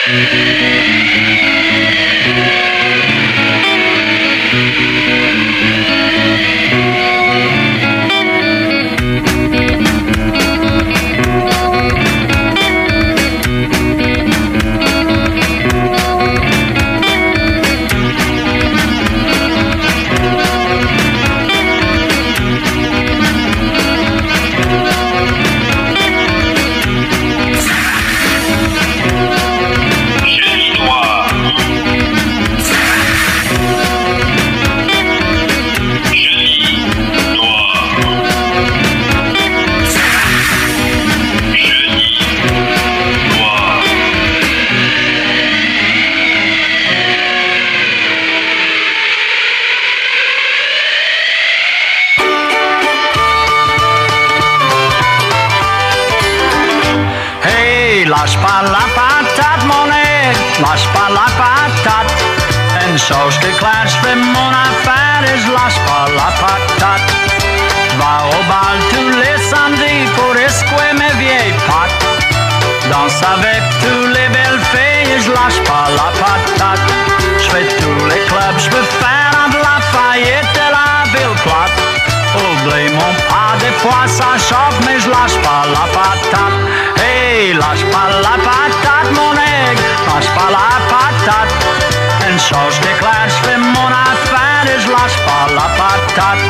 Lâche pas la patate, mon nez, lâche pas la patate. Une chose qui claire, j'fais mon affaire et j'lâche pas la patate. Va au bal tous les samedis pour escouer mes vieilles pattes. Danse avec tous les belles filles et j'lâche pas la patate. J'fais tous les clubs, j'peux faire un de la Fayette et la ville plate. Oublie mon pas, des fois ça chauffe, mais j'lâche pas la patate. Hey, lâche pas la patate, mon aigle, lâche pas la patate. Une chose qui est claire, j'fais mon affaire et j'lâche pas la patate.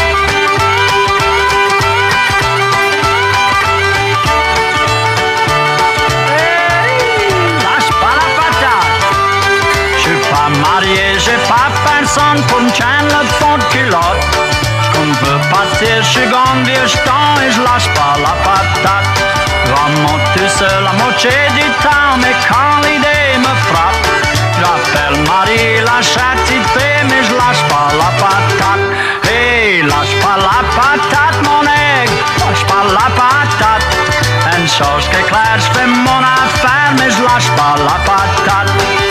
Marié, j'ai pas personne pour me chaîne le fond de culotte. J'compte veux partir, j'suis gang vieux j'tends et j'lâche pas la patate. Vraiment tout seul la moitié du temps, mais quand l'idée me frappe, j'appelle Marie la chatitée, mais j'lâche pas la patate. Hey, lâche pas la patate, mon aigle, lâche pas la patate. Une chose qui est claire, j'fais mon affaire, mais j'lâche pas la patate.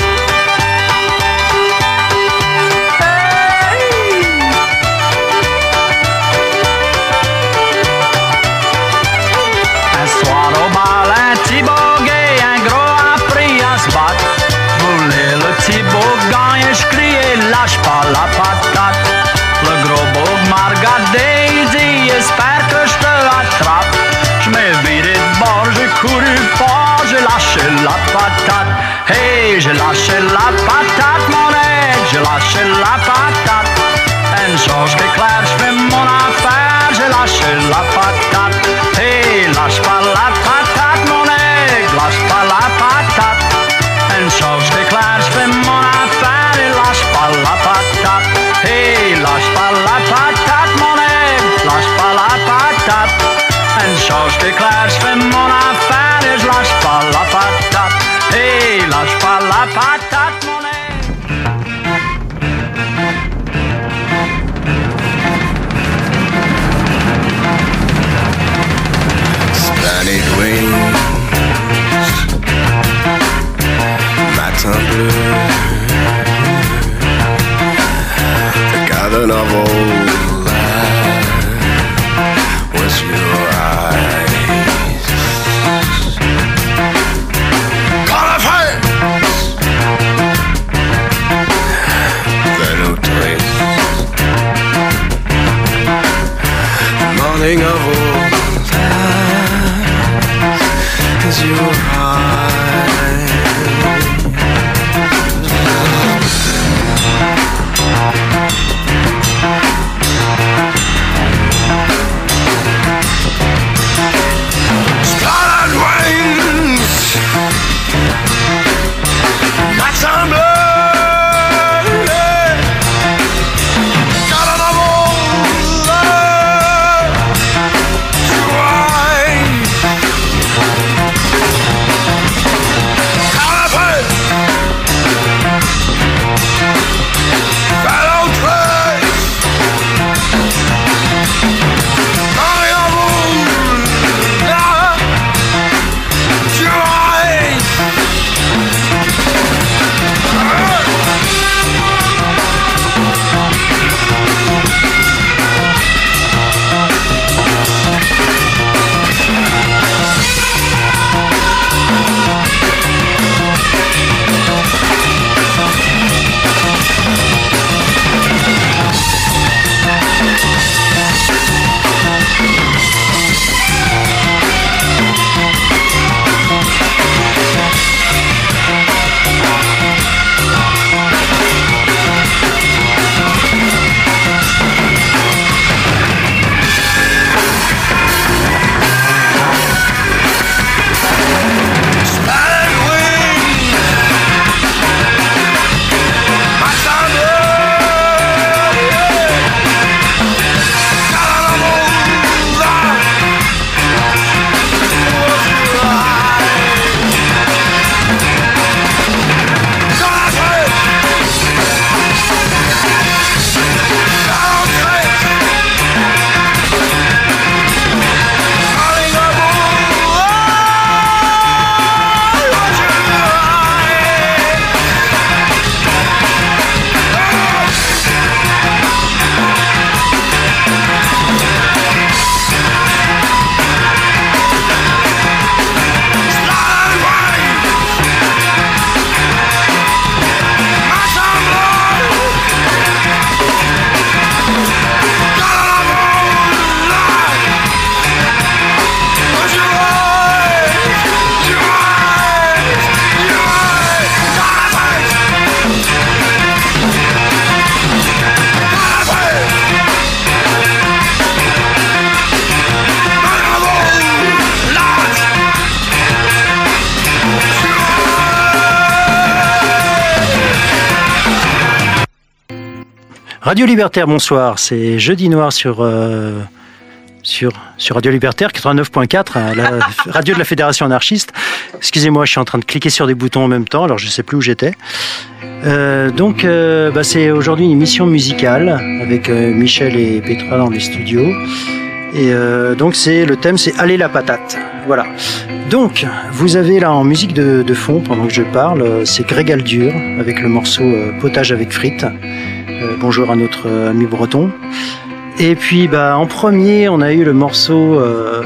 Soir au bal, un petit boguet, un gros a pris à se battre. Voulais le petit bogue gagner, j'criais, lâche pas la patate. Le gros bogue m'a regardé, il dit, espère que j'te attrape. J'm'ai viré de bord, j'ai couru fort, j'ai lâché la patate. Hey, j'ai lâché la patate, mon aigle, j'ai lâché la patate. Une chose qui est claire, j'fais mon affaire, j'ai lâché la patate. Hey, lâche pas la patate, mon aigle, lâche pas la patate. Une chose qui est claire, j'fais mon affaire et lâche pas la patate. Hey, lâche pas la patate, mon aigle, lâche pas la patate. Une chose qui est claire, j'fais mon affaire et j'lâche pas la patate. Hey, lâche pas la patate, mon aigle. Spanish wings, matin bleu, the garden of old life was your eyes. Call of hands, the no trace, the morning of old is your eyes. Scarlet wings, matin bleu, garden of old love, your eyes. Radio Libertaire, bonsoir. C'est Jeudi Noir sur Radio Libertaire 89.4, la radio de la Fédération anarchiste. Excusez-moi, je suis en train de cliquer sur des boutons en même temps, alors je ne sais plus où j'étais. C'est aujourd'hui une émission musicale avec Michel et Petra dans les studios. Et donc le thème c'est Allez la patate. Voilà. Donc vous avez là en musique de fond pendant que je parle, c'est Greg Aldur avec le morceau Potage avec frites. Bonjour à notre ami breton. Et puis en premier on a eu le morceau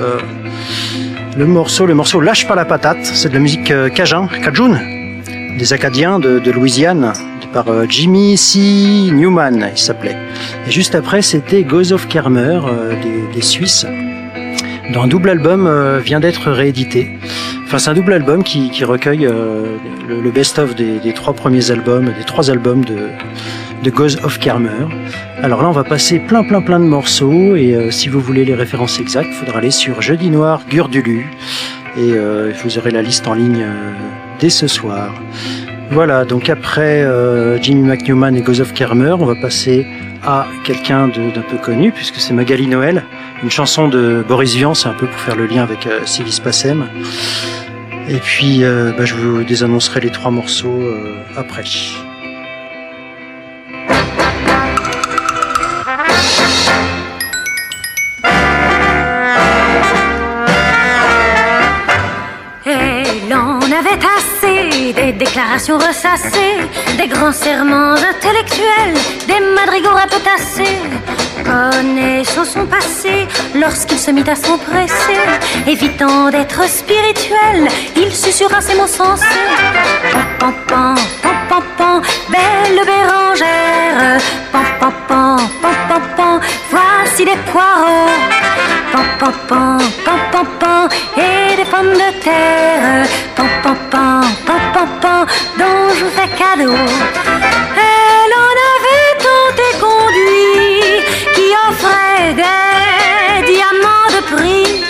Lâche pas la patate. C'est de la musique Cajun des Acadiens de Louisiane par Jimmy C. Newman il s'appelait. Et juste après c'était Goes of Kermer des Suisses. Dans un double album vient d'être réédité. Enfin c'est un double album qui recueille le best-of des trois premiers albums, des trois albums de Goes of Kermer. Alors là on va passer plein de morceaux et si vous voulez les références exactes, il faudra aller sur Jeudi Noir Gurdulu et vous aurez la liste en ligne dès ce soir. Voilà, donc après Jimmy McNewman et Goes of Kermer, on va passer à quelqu'un d'un peu connu puisque c'est Magali Noël, une chanson de Boris Vian, c'est un peu pour faire le lien avec Sylvie Spacem. Et puis je vous désannoncerai les trois morceaux après. Des déclarations ressassées, des grands serments intellectuels, des madrigaux un peu tassés. Connaissant son passé, lorsqu'il se mit à s'empresser, évitant d'être spirituel, il susurra ces mots sensés. Pam pam pam pam pam, belle Bérangère. Pam pam pam pam pam pam, voici des poireaux. Pam pam pam pam pam pam, et des pommes de terre. Pam pam pam pam pam pam, dont je vous fais cadeau. Elle en avait tant et conduit qui offrait des diamants de prix,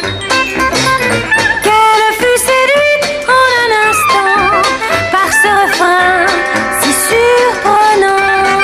qu'elle fut séduite en un instant par ce refrain si surprenant.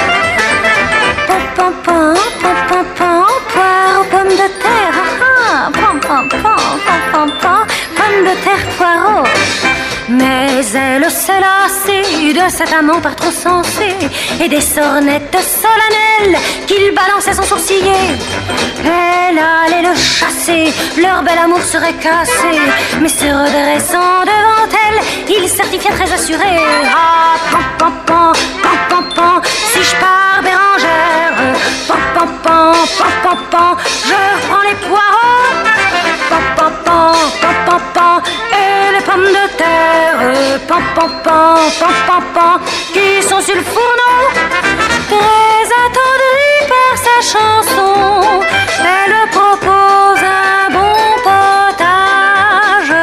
Pam pam pam pam pam pam, poire aux pommes de terre. Pam pam pam pam pam pam, pommes de terre, poireaux. Mais elle se lassait de cet amant par trop sensé et des sornettes solennelles qu'il balançait sans sourciller. Elle allait le chasser, leur bel amour serait cassé, mais se redressant devant elle, il certifia très assuré. Ah, pam pam pam pam pam pam, si je pars Bérangère. Pam pam pam pam pam pam, je reprends les poireaux. Pam pam pam pam pam pam, et les pommes de terre. Pam pam pam pam pam pam, qui sont sur le fourneau. Très attendrie par sa chanson, elle propose un bon potage.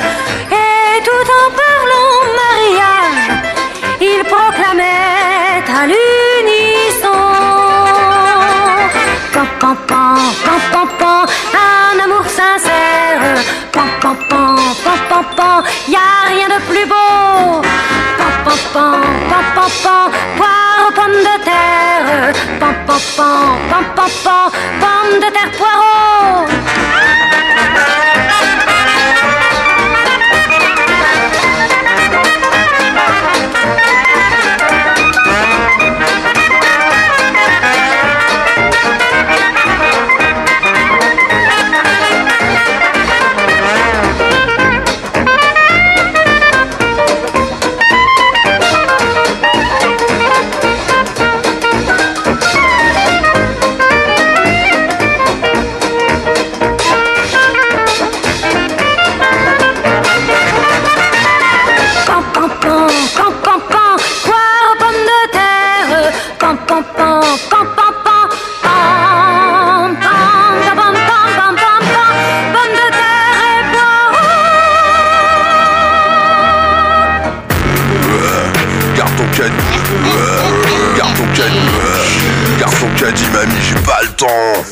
Et tout en parlant mariage, il proclamait à l'unisson. Pam pam pam pam pam pam, un amour sincère. Pam pam pam pam pam pam, y a rien de plus beau. Pam pam pam pam pam pam, poire aux pommes de terre. Pam pam pam pam pam pam, pommes de terre, poireaux. Dit mamie, j'ai pas le temps.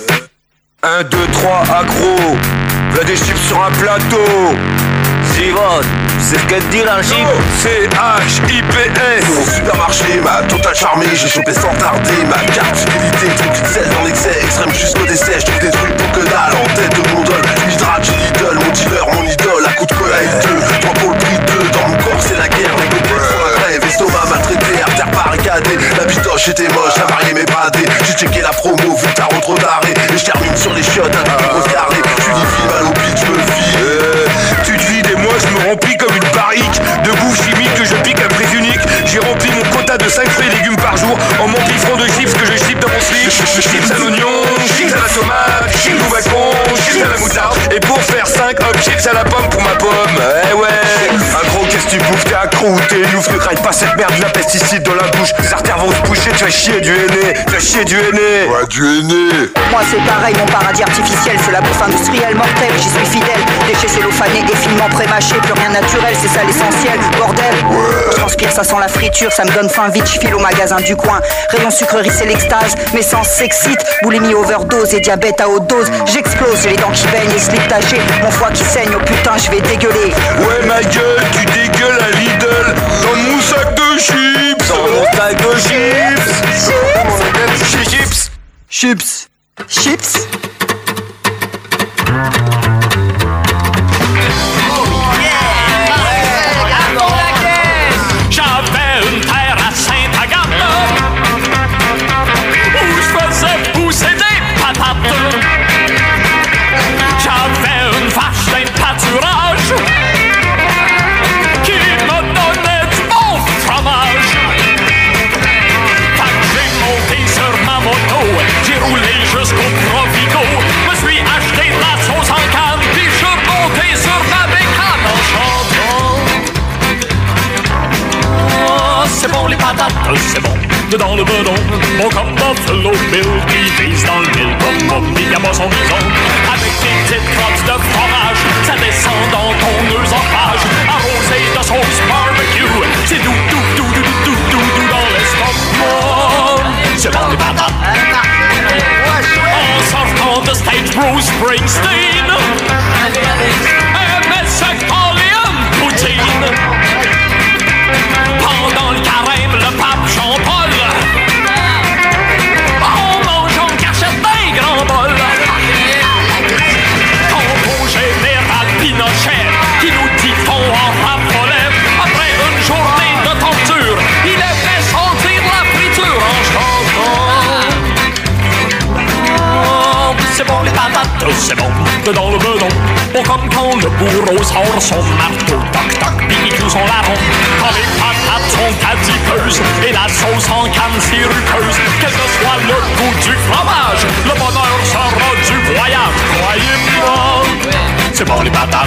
1, 2, 3, accro. V'là des chips sur un plateau. Zivonne, C'est ce que dit l'archive. C-H-I-P-S. Mon supermarché m'a total charmé. J'ai chopé sans tarder ma carte fidélité. Truc de sel dans l'excès, extrême jusqu'au décès. Je trouve des trucs pour que dalle en tête de mon dol. Je m'hydrate, j'ai l'idole, mon dealer, mon idole. À coup de cola et deux, 3 pour le prix de 2. Dans mon corps c'est la guerre, les copains font la grève. Estomac maltraité, artère barricadée. La bidoche était moche, la mariée m'est bradée. J'ai checké la promo, vu que t'as trop d'arrêt. Et je termine sur les chiottes avec une grosse carrée. Tu dis vie mal au beat, je me vis. Tu te vides et moi je me remplis comme une barrique de bouffe chimique que je pique à prise unique. J'ai rempli mon quota de 5 fruits et légumes par jour en m'empiffrant de chips que je chip dans mon slip. Chips à l'oignon, chips à la tomate, chips au bacon, chips à la moutarde. Et pour faire 5 hop chips à la pomme pour ma pomme. Eh ouais. Un gros qu'est-ce que tu bouffes, t'es accro ou t'es ouf. Ne craille pas cette merde, de la pesticide dans la bouche. Les artères vont se boucher, tu vas chier du henné. Tu vas chier du henné. Ouais, du henné. Moi c'est pareil, mon paradis artificiel, c'est la bouffe industrielle mortelle, j'y suis fidèle. Déchets cellophanés et finement pré-mâchés, plus rien naturel, c'est ça l'essentiel, bordel. Je transpire, ça sent la friture, ça me donne faim vite, je file au magasin du coin. Rayon sucrerie, c'est l'extase, mes sens s'excitent. Boulimie, overdose et diabète à haute dose. J'explose, j'ai les dents qui baignent et slip taché. Mon foie qui saigne, oh putain, je vais dégueuler. Ouais ma gueule, tu dégueules à Lidl. Dans mon sac de chips. Dans mon sac de chips. Chips. Chips. Chips. J'avais une terre à Sainte-Agathe où je faisais pousser des patates. J'avais une vache d'un pâturage qui me donnait du bon fromage. Fait que j'ai monté sur ma moto, j'ai roulé jusqu'au Provigo. Me suis acheté de la sauce en canne, puis je suis monté sur ma bécane en chantant. Oh, c'est bon les patates, c'est bon. Dans le bedon, bon comme Buffalo Bill qui vise dans le mille, comme Bobby Gaba son bison. Avec des petites crottes de fromage, ça descend dans ton œsophage. Arrosé de sauce barbecue, c'est doux, doux, doux, doux, doux, doux, doux dans l'estomac. C'est bon les patates. En sortant de stage, Bruce Springsteen aimait se coller une poutine. Pendant le carême, le pape Jean-Paul en mangeant une cachette d'un grand bol. Compo général Pinochet qui nous dit qu'on en raffolait. Après une journée de torture, il aimait sentir la friture en chantant. Oh, c'est bon les patates, c'est bon, dans le bedon. Oh, comme quand le bourreau sort son marteau, toc toc, puis il cloue son larron. Quand les patates sont adipeuses et la sauce en canne sirupeuse, quel que soit le goût du fromage, le bonheur sera du voyage. Croyez-moi, c'est bon les patates.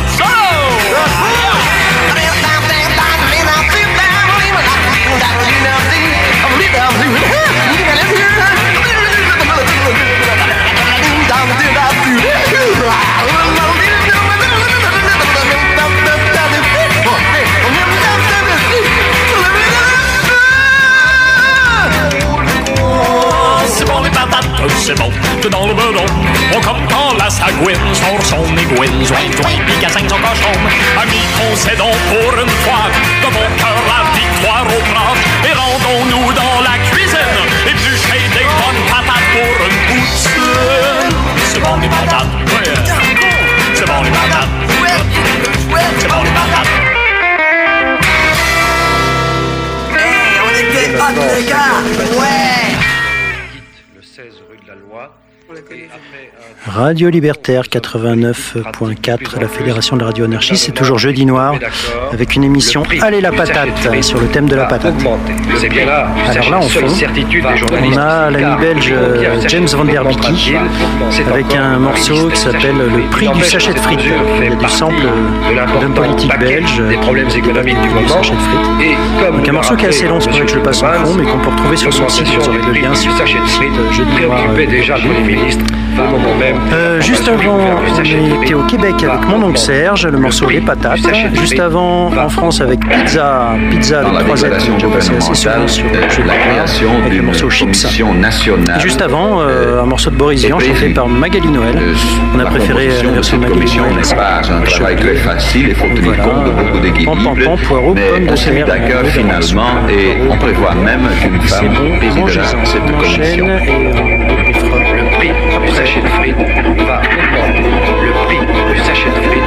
C'est bon les patates, c'est bon, que dans le bedon. Oh, comme quand la sagouine sort son égouine, joint, pis cassaigne son cochon. Amis, concédons pour une fois de mon cœur la victoire au bras. Et rendons-nous dans la cuisine, éplucher des bonnes patates pour une poutine. C'est bon les patates, c'est bon les patates, c'est bon les patates. Hey, on était hot les gars. Ouais. Le 16 rue de la Loi. Radio Libertaire 89.4, la Fédération de la Radio Anarchie, c'est toujours Jeudi Noir avec une émission Allez la patate sur le thème de la patate. Alors là en fond, on a l'ami belge James Van Der Bicky avec un morceau qui s'appelle Le prix du sachet de frites. Il y a du sample d'un politique belge, des problèmes économiques du moment, sachet de frites. Donc un morceau qui est assez long, c'est pour ça que je le passe en fond, mais qu'on peut retrouver sur son site. Vous aurez le lien sur le site Jeudi Noir. Juste avant, on était au Québec avec mon oncle Serge, le morceau Les Patates. Juste avant, en France avec Pizza avec 3 Z, j'ai passé assez souvent sur la création avec le morceau Chips. Nationale. Et juste avant, un morceau de Boris Vian chanté par Magali Noël. On a préféré la version de Magali Noël. N'est pas un travail très facile, il faut tenir compte de beaucoup d'équilibres. Poireaux, pommes de terre, d'accord finalement, et on prévoit même qu'une femme présidera cette commission. Le prix du sachet de frites va augmenter. Le prix du sachet de frites.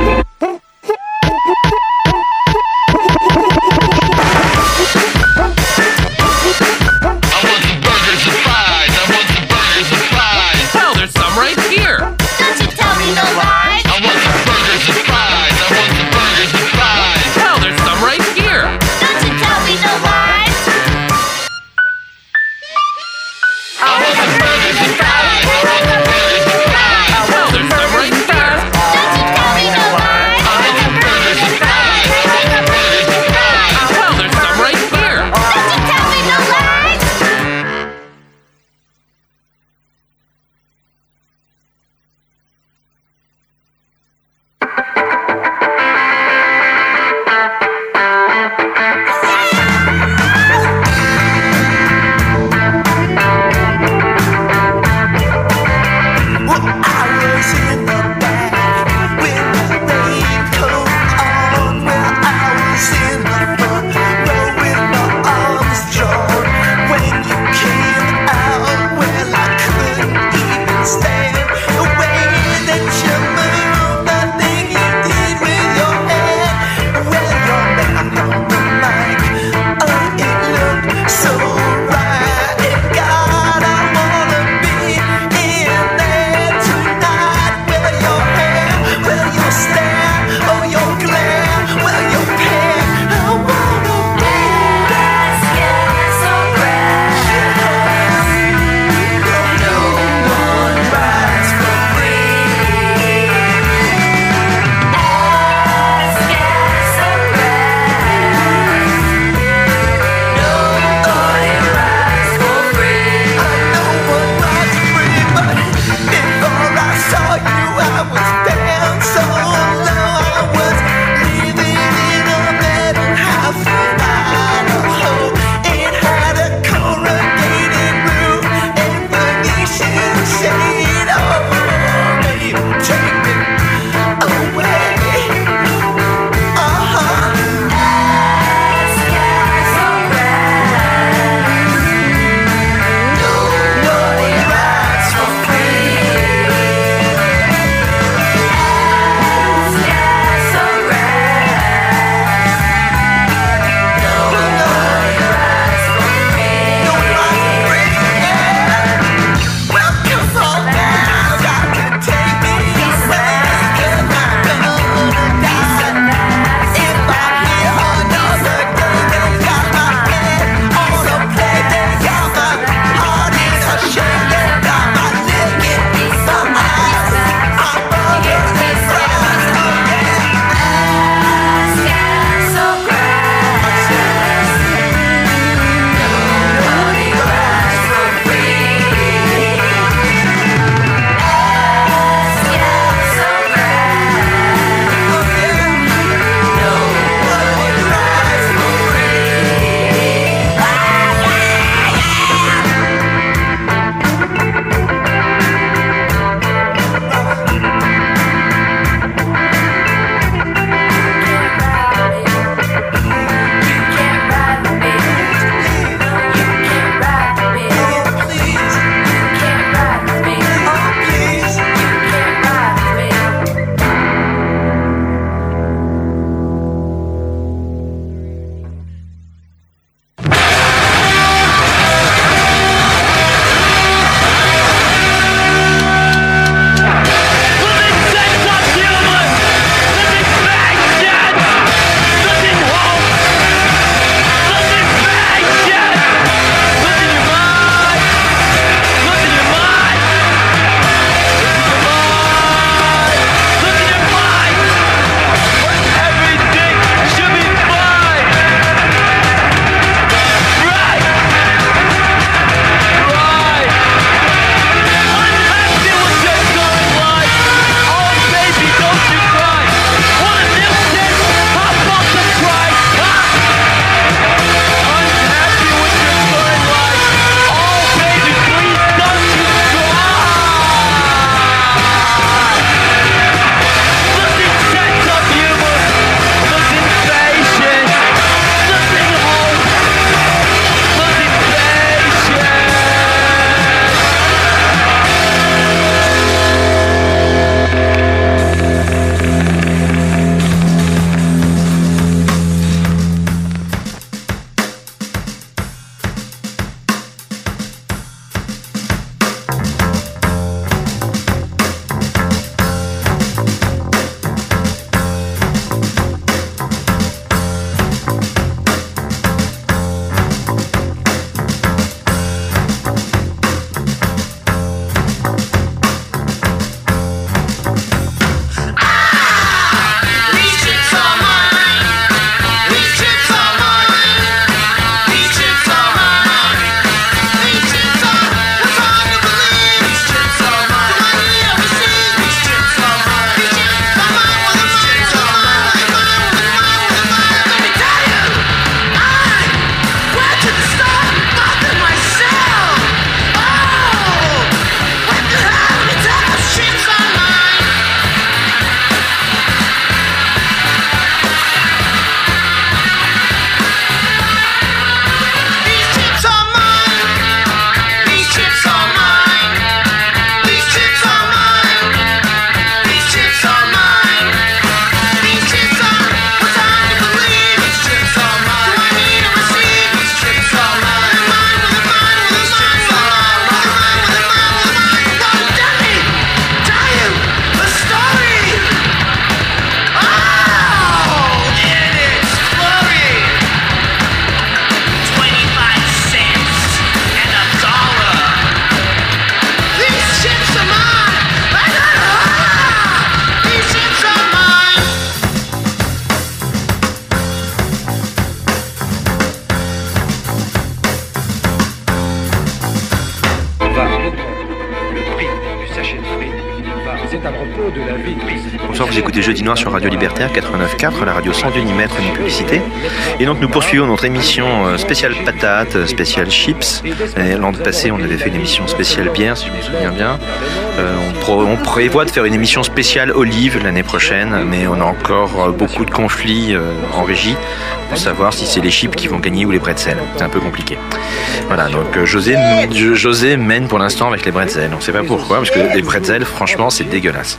vous écoutez Jeudi Noir sur Radio Libertaire 89.4, la radio sans unimètre ni publicité. Et donc nous poursuivons notre émission spéciale patates, spéciale chips. L'an passé, on avait fait une émission spéciale bière, si je me souviens bien. On prévoit de faire une émission spéciale olive l'année prochaine, mais on a encore beaucoup de conflits en régie pour savoir si c'est les chips qui vont gagner ou les bretzels. C'est un peu compliqué. Voilà, donc José mène pour l'instant avec les bretzels. On ne sait pas pourquoi, parce que les bretzels, franchement, c'est dégueulasse.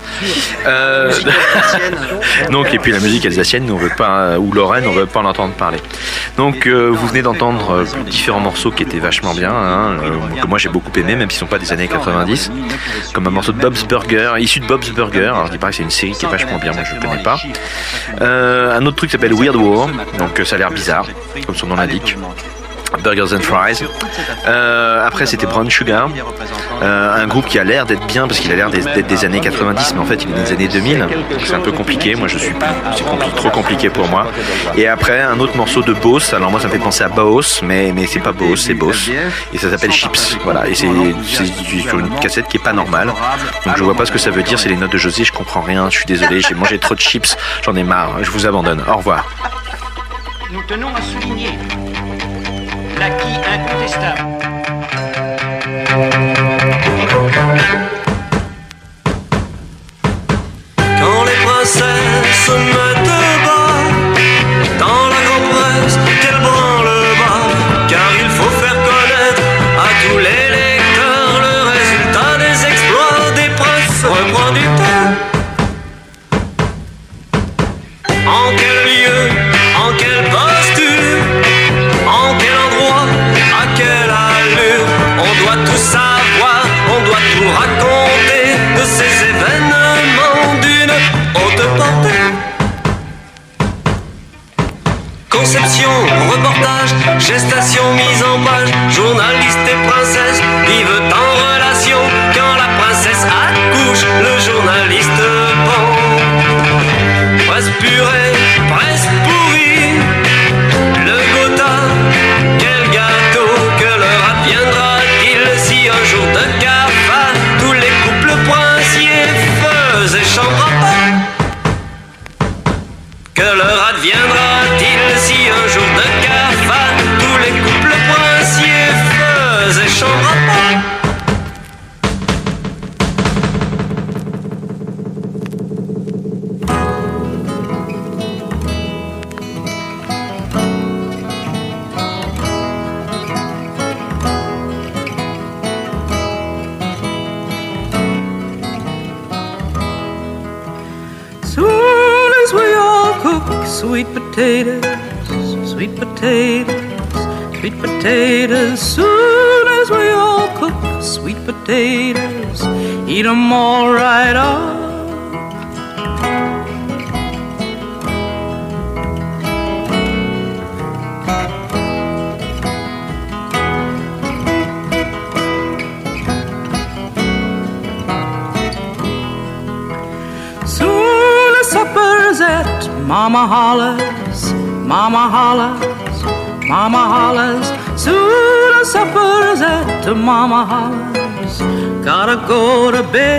Donc, et puis la musique alsacienne, on veut pas, ou lorraine, on ne veut pas en entendre parler. Donc, vous venez d'entendre différents morceaux qui étaient vachement bien, que moi j'ai beaucoup aimé, même s'ils ne sont pas des années 90, comme un morceau de Bob's Burger, issu de Bob's Burger. Alors, il paraît que c'est une série qui est vachement bien, moi je ne connais pas. Un autre truc qui s'appelle Weird War, donc ça a l'air bizarre, comme son nom l'indique. Burgers and Fries. Après c'était Brown Sugar, un groupe qui a l'air d'être bien parce qu'il a l'air d'être des années 90, mais en fait il est des années 2000, donc c'est un peu compliqué. Moi je suis plus, trop compliqué pour moi. Et après un autre morceau de Boss. Alors moi ça me fait penser à Boss, mais c'est pas Boss, c'est Boss. Et ça s'appelle Chips. Voilà. Et c'est sur une cassette qui est pas normale. Donc je vois pas ce que ça veut dire. C'est les notes de José. Je comprends rien. Je suis désolé. J'ai mangé trop de chips. J'en ai marre. Je vous abandonne. Au revoir. Nous tenons à souligner l'acquis incontestable. Quand les princesses mettent bas dans la grande presse, qu'elles branlent bas, car il faut faire connaître à tous les lecteurs le résultat des exploits des princes. Reprends du temps. En quel lieu, en quelle posture, en quel endroit, à quelle allure, on doit tout savoir, on doit tout raconter de ces événements d'une haute portée. Conception, reportage, gestation, mise en page, journaliste et princesse vivent en relation. Quand la princesse accouche, le journaliste pend. Presse purée, presse pourrie, le Gotha, quel gâteau, que leur adviendra-t-il si un jour de cafard tous les couples princiers faisaient chambre à part? Que leur adviendra-t-il si un jour de cafard tous les couples princiers faisaient chambre à part? Sweet potatoes, sweet potatoes, sweet potatoes. Soon as we all cook sweet potatoes, eat 'em all right up. Soon as supper's at Mama hollers, Mama hollers, Mama hollers. Soon as supper's at Mama hollers, gotta go to bed.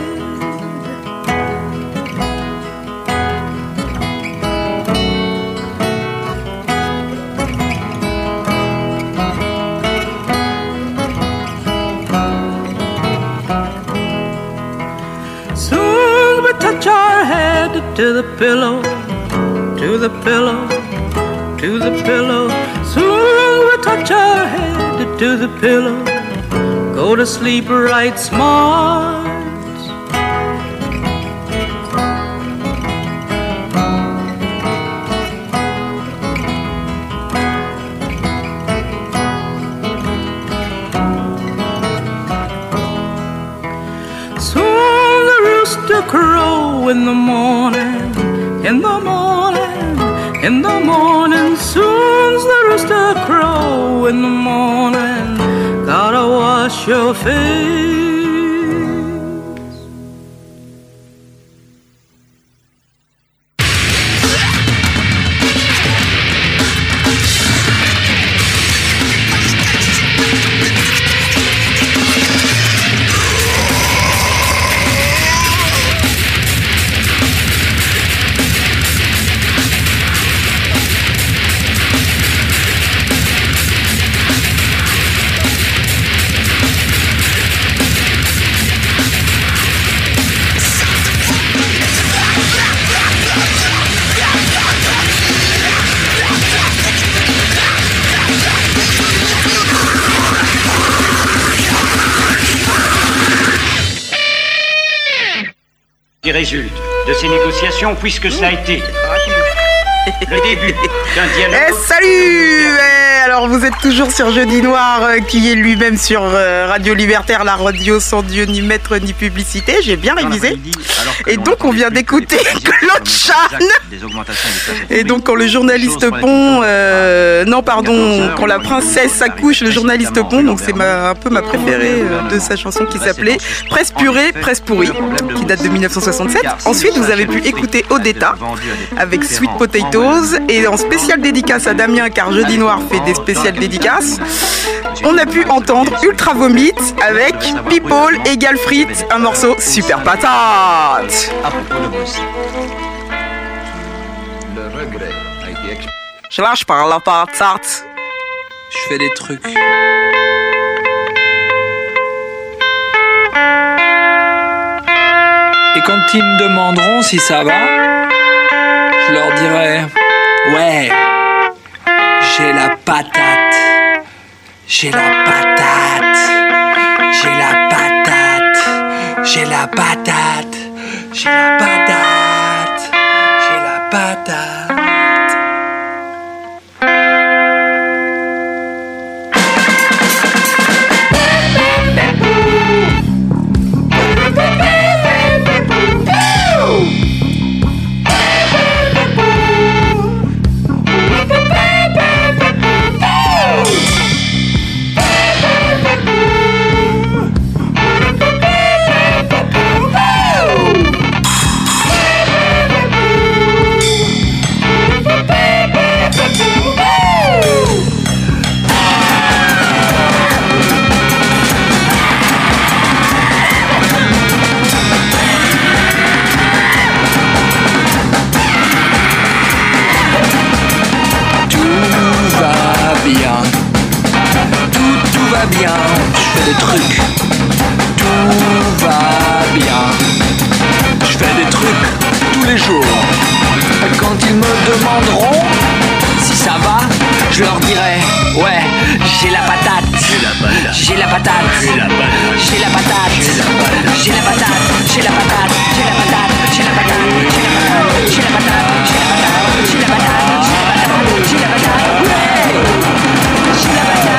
Soon we touch our head to the pillow, to the pillow, to the pillow. Soon we touch our head to the pillow, go to sleep right smart. Soon the rooster crow in the morning, in the morning, in the morning. Soon's the rooster crow in the morning, gotta wash your face. qui résulte de ces négociations, puisque cela a été le début d'un dialogue. Salut alors vous êtes toujours sur Jeudi Noir, qui est lui-même sur Radio Libertaire, la radio sans Dieu ni maître ni publicité. J'ai bien révisé. Et donc on vient d'écouter Claude Chan. Et donc quand le journaliste pond, quand la princesse accouche, le journaliste pond. Donc c'est un peu ma préférée de sa chanson qui s'appelait Presse purée, presse pourrie, qui date de 1967. Ensuite vous avez pu écouter Odetta avec Sweet Potatoes, et en spéciale dédicace à Damien, car Jeudi Noir fait des spéciales dédicaces, on a pu entendre Ultra Vomit avec People égale frites, un morceau super patate. Je lâche par la patate. Je fais des trucs. Et quand ils me demanderont si ça va, je leur dirai: ouais, j'ai la patate, j'ai la patate, j'ai la patate, j'ai la patate, j'ai la patate, j'ai la patate. Bien, je fais des trucs, tout va bien, je fais des trucs tous les jours. Quand ils me demanderont si ça va, je leur dirai: ouais, j'ai la patate, j'ai la patate, j'ai la patate, j'ai la patate, j'ai la patate, j'ai la patate, j'ai la patate, j'ai la patate, j'ai la patate, j'ai la patate, j'ai la patate, j'ai la patate, j'ai la patate, j'ai la patate.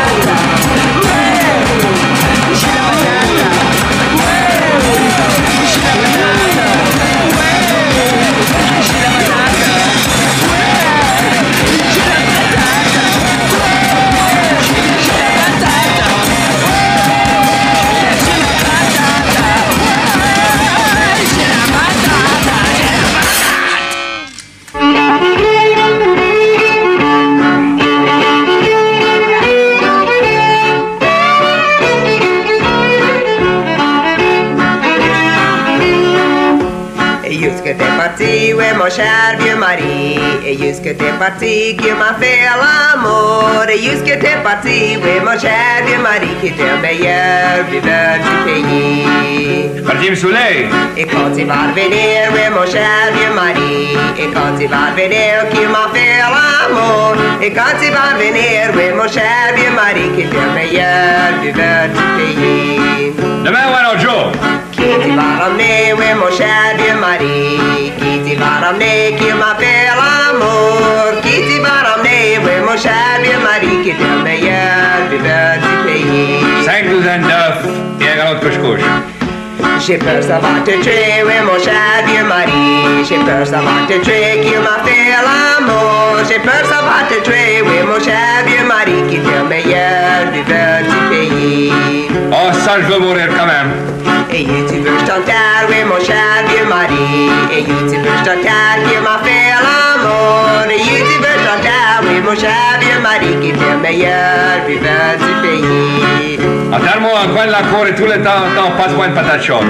Ouais, mon cher vieux mari, et jusque t'es parti, qui m'a fait l'amour. Et jusque t'es parti, ouais, mon cher vieux mari, qui était le meilleur buveur du pays. Parti me saouler. Et quand il va revenir, ouais, mon cher vieux mari, et quand il va revenir, qui m'a fait l'amour. Et quand il va revenir, ouais, mon cher vieux mari, qui était le meilleur buveur du pays. Demain ou un autre jour. Qui t'y va ramener, ouais, mon cher vieux mari, qui t'y va ramener, qui m'a fait l'amour. Qui t'y va ramener, ouais, mon cher vieux mari, qui était le meilleur buveur du pays. 5 douzaines d'œufs et un galop de couche-couche. J'ai peur ça va te tuer, oui mon cher vieux mari. J'ai peur ça va te tuer, qu'il m'a fait l'amour. J'ai peur ça va te tuer, oui mon cher vieux mari, qui était le meilleur buveur du pays. Oh ça je veux mourir quand même. Et tu veux je t'enterre, oui mon cher vieux mari. Et tu veux je t'enterre, qu'il m'a fait l'amour. Et tu veux je t'enterre, oui mon cher vieux mari, qui était le meilleur buveur du pays. Enterre-moi en coin de la cour et tout le temps, passe-moi une patate chaude.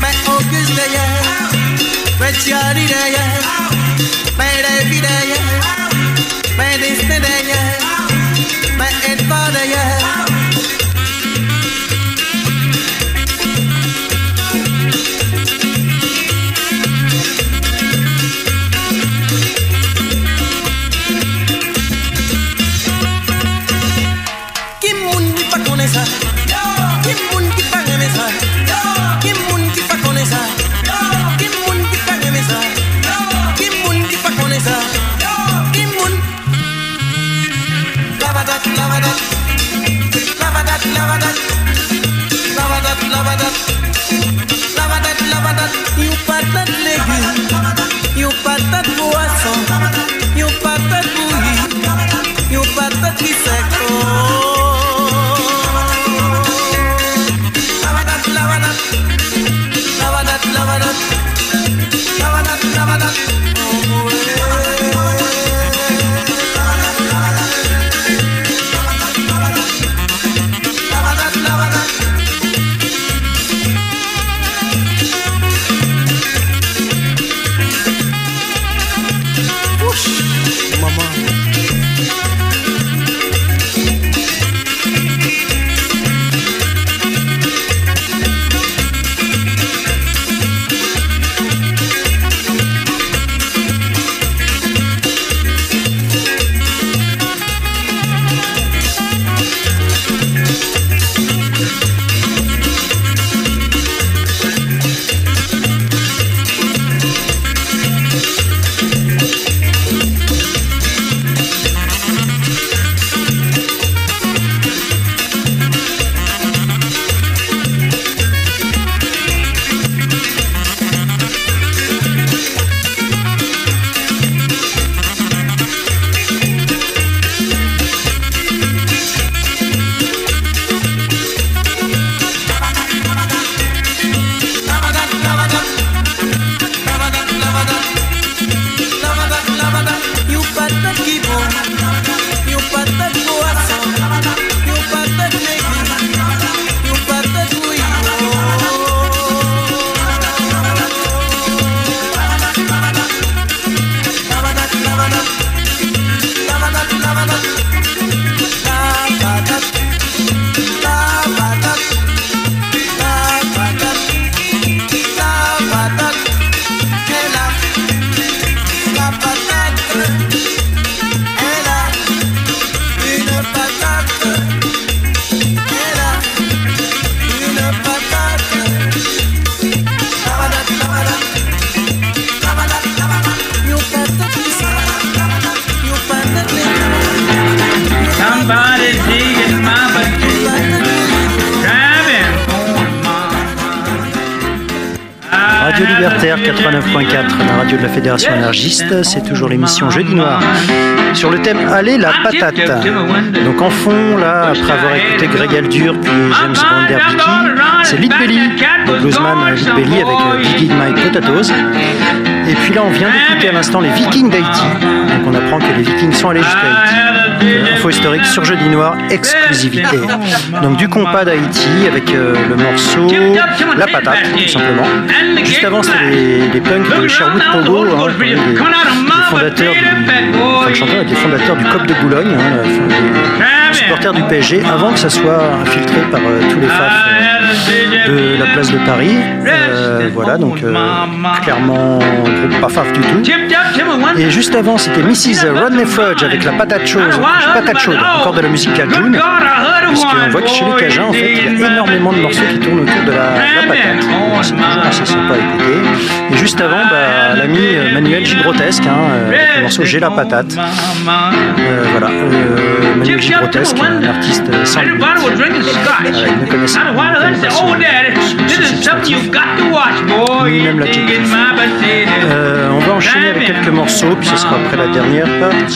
mais Auguste d'ailleurs, mais Thierry d'ailleurs, mais David d'ailleurs, mais Disney d'ailleurs, mais Edouard d'ailleurs. You patate légumes, you patate poisson, you patate bouillie, you patate qui sec. Radio Libertaire 89.4, la radio de la Fédération anarchiste, c'est toujours l'émission Jeudi Noir. Sur le thème Allez la patate. Donc en fond, là, après avoir écouté Greg Aldur puis James Vanderbilt, c'est Lead Belly, le bluesman Lead Belly avec Biggie My Potatoes. Et puis là, on vient d'écouter à l'instant les Vikings d'Haïti. Donc on apprend que les Vikings sont allés jusqu'à Haïti. Info historique sur Jeudi Noir, exclusivité. Donc du compas d'Haïti avec le morceau La Patate, tout simplement. Juste avant, c'était les punks de Sherwood Pogo, les fondateurs le chanteur des fondateurs du COP de Boulogne, les supporters du PSG, avant que ça soit infiltré par tous les faf de la place de Paris. Voilà, donc clairement groupe pas faf du tout. Et juste avant, c'était Mrs. Rodney Fudge avec la patate chaude, encore de la musique cajun, parce qu'on voit que chez les Cajuns, en fait, il y a énormément de morceaux qui tournent autour de la patate. C'est toujours assez sympa à écouter. Et juste avant, l'ami Manuel J. Grotesque, avec le morceau J'ai la patate. Voilà, Manuel J. Grotesque, un artiste sans limite. Il ne connaissait pas lui-même la J. On va enchaîner avec quelques morceaux, puis ce sera après la dernière partie.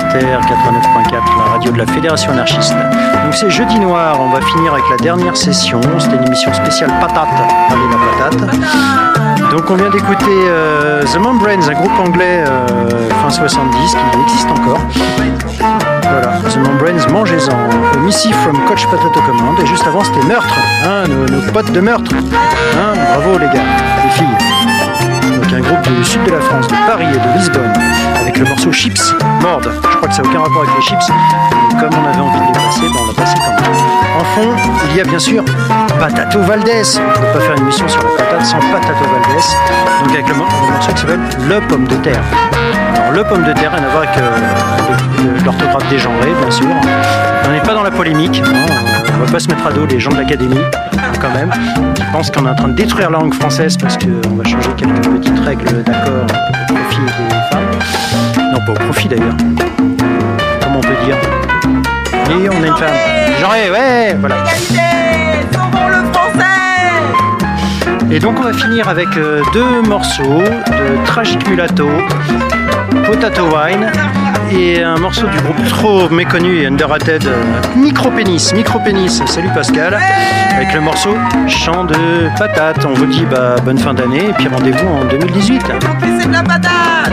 Libertaire 89.4, la radio de la Fédération anarchiste. Donc c'est Jeudi Noir, on va finir avec la dernière session. C'était une émission spéciale patate. Allez la patate. Donc on vient d'écouter The Membranes, un groupe anglais fin 70 qui existe encore. Voilà, The Membranes, mangez-en. Missy from Coach Potato Command. Et juste avant c'était Meurtre, hein, nos potes de Meurtre. Hein, bravo les gars, les filles. Donc un groupe du sud de la France, de Paris et de Lisbonne, avec le morceau Chips, Morde. Je crois que ça n'a aucun rapport avec les chips, mais comme on avait envie de les passer, on l'a passé quand même. En fond, il y a bien sûr Patato Valdés. On ne peut pas faire une émission sur la patate sans Patato Valdés. Donc avec le morceau qui s'appelle Le Pomme de Terre. Alors le Pomme de Terre, rien à voir avec l'orthographe dégenrée, bien sûr. On n'est pas dans la polémique, hein. On ne va pas se mettre à dos les gens de l'académie, quand même. Je pense qu'on est en train de détruire la langue française parce qu'on va changer quelques petites règles d'accord au profit des femmes. Non, pas au profit d'ailleurs. Comment on peut dire? Et on a une femme. Genre, ouais, voilà. Égalité, sauvons le français. Et donc on va finir avec deux morceaux de Tragic Mulatto, Potato Wine, et un morceau du groupe trop méconnu et underrated, Micropénis. Salut Pascal, avec le morceau Chant de patate. On vous dit bonne fin d'année et puis rendez-vous en 2018. C'est de la patate.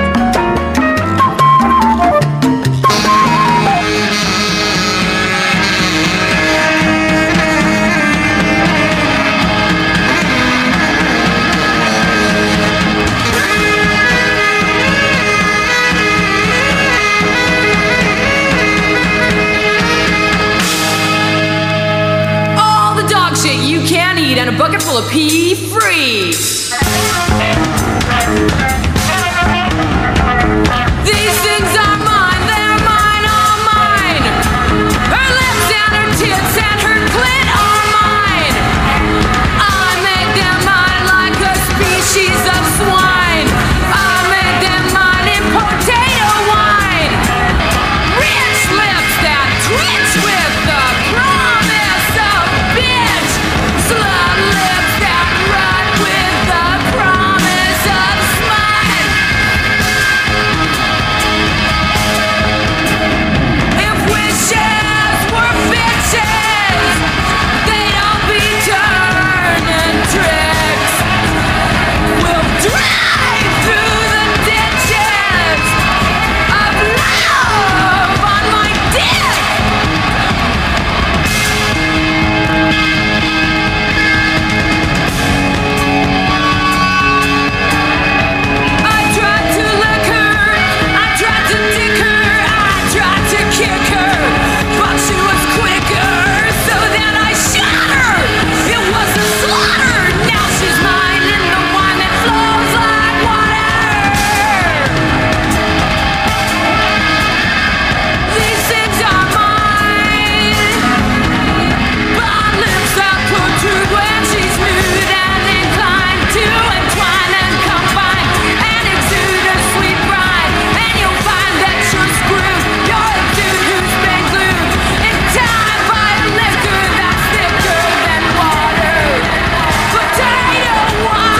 And a bucket full of pee free. These things are mine, they're mine, all mine. Her lips and her tits and her clit are mine. I make them mine like a species of swine. I make them mine in potato wine. Rich lips that twitch with the promise of bitch. Slut lips that run with the promise of smut. If wishes were bitches, they'd all be turning tricks. We'll drive through the ditches of love on my dick. I tried to lick her, I tried to dick her, I tried to kick her, but she was quicker, so then I shot her. It was a slaughter. Now she's mine in the wine that flows like water. These things are mine. Blonde lips that protrude when she's smooth and inclined to entwine and combine and exude a sweet brine. And you'll find that you're screwed. You're a dude who's been glued in time by a liquor that's thicker than water. Potato wine.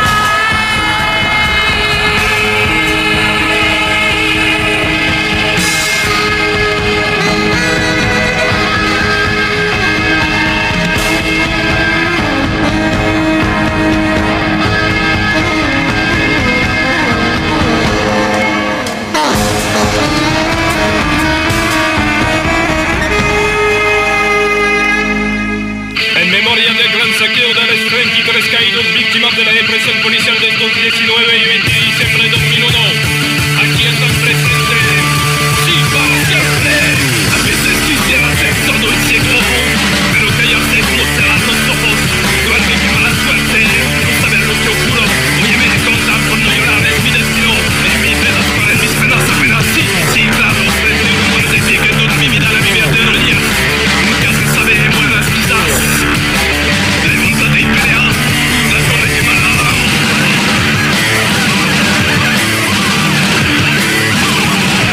En memoria del gran saqueo de los 33 caídos víctimas de la represión policial del 2019 y 20 de diciembre de 2001, aquí están presentes, sí, para siempre. A veces quisiera ser todo y ciego, pero callarse como cerrar los ojos, igual que quema la suerte, no saber lo que ocurre. Óyeme contar por no llorar, es mi destino, en mis venas corren mis penas apenas, sí, sí, claro, frente a un muerte de pie que toda mi vida la viví de rodillas, nunca se sabe, buenas quizás. Levántate y pelea, las torres que mandan.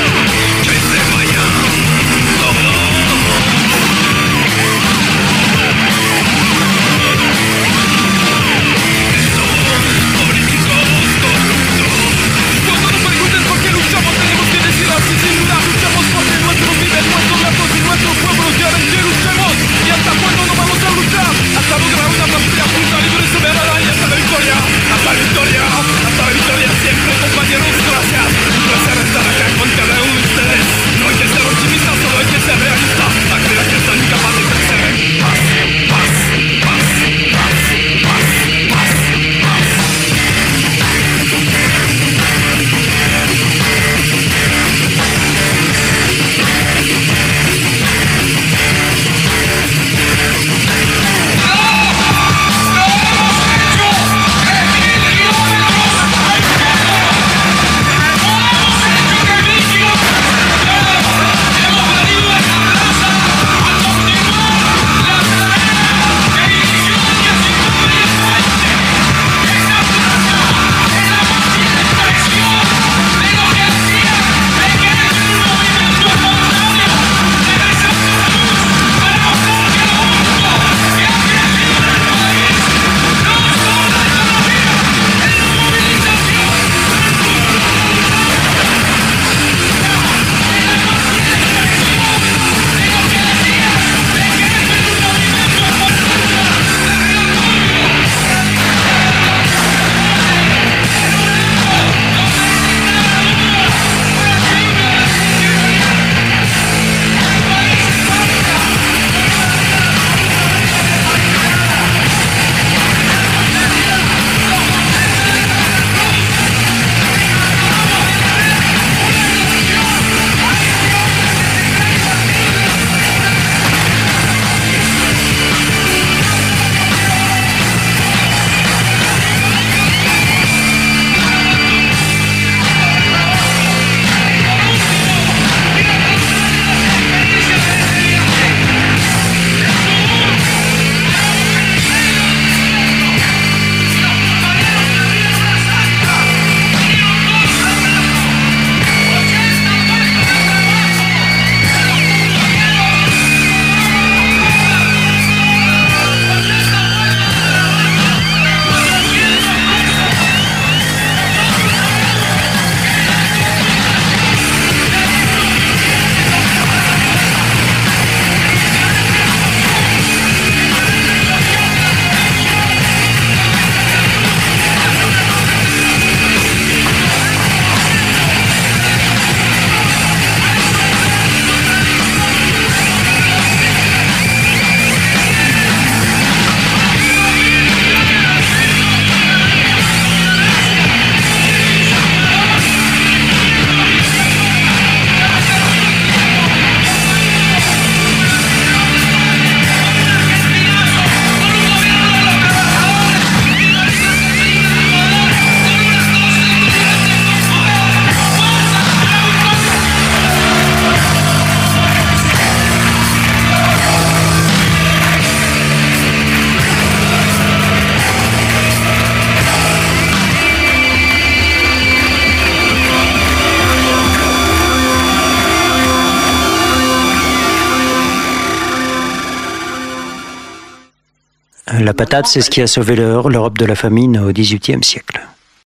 La patate, c'est ce qui a sauvé l'Europe de la famine au XVIIIe siècle.